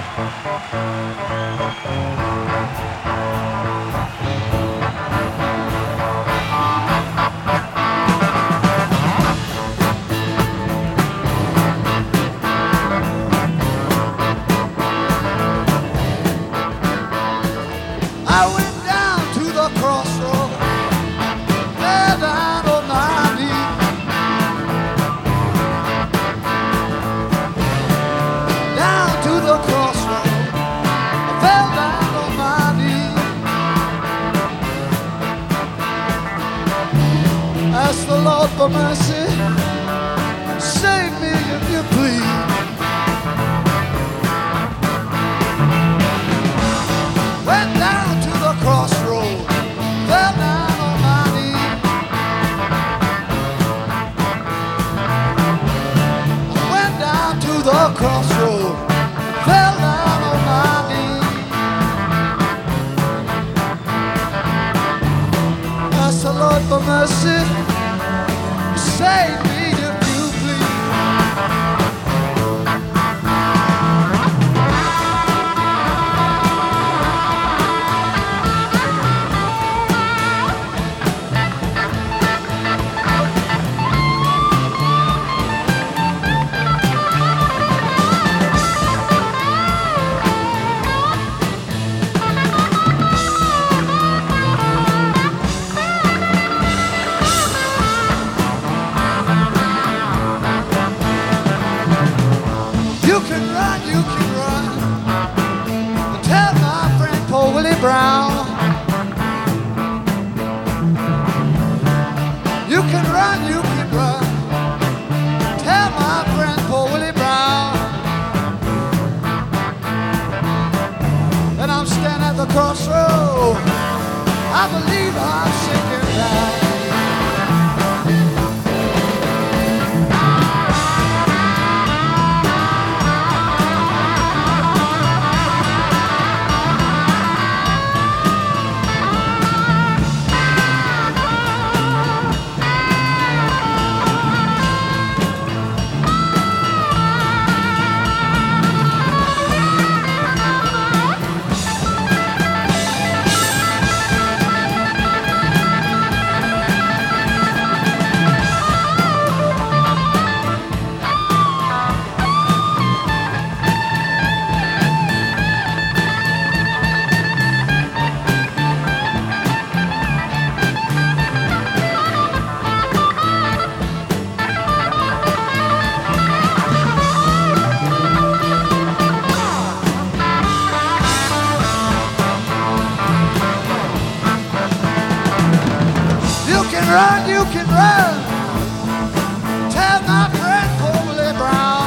I went down to the crossroad, fell down on my knees. Down to the crossroad, I fell down on my knees. Ask the Lord for mercy, save me if you please. Went down to the crossroad, fell down on my knees. I went down to the crossroad, fell down on my knees. Ask the Lord for mercy, save me if you please. You can run, tell my friend Paul Willie Brown. You can run, tell my friend Paul Willie Brown. And I'm standing at the crossroad, I believe I'm sinking down. You can run, tell my friend Paul Willie Brown.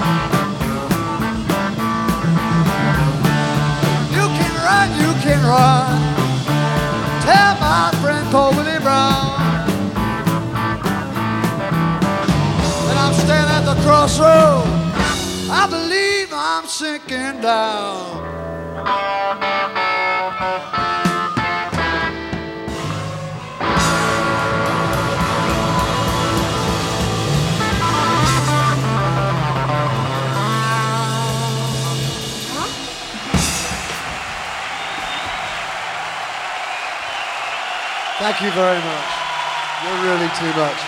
You can run, tell my friend Paul Willie Brown. And I'm standing at the crossroad, I believe I'm sinking down. Thank you very much. You're really too much.